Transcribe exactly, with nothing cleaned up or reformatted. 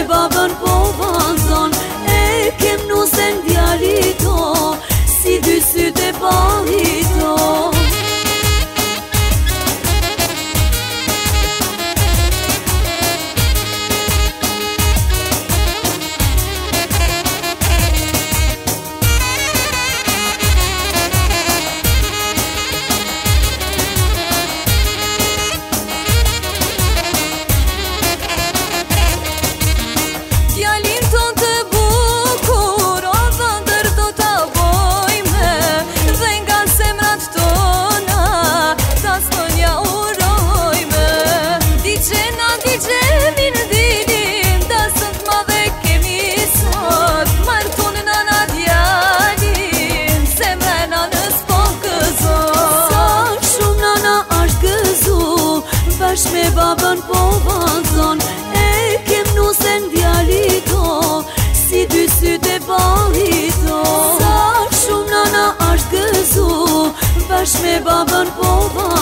babën po vazon, e kem nusen djalito, si dy sytë e balito. Bash me babën po vazon, e kem nusen djalito, si dy sytë e balito. Sa shumë nana është gëzu, bash me babën po vazon.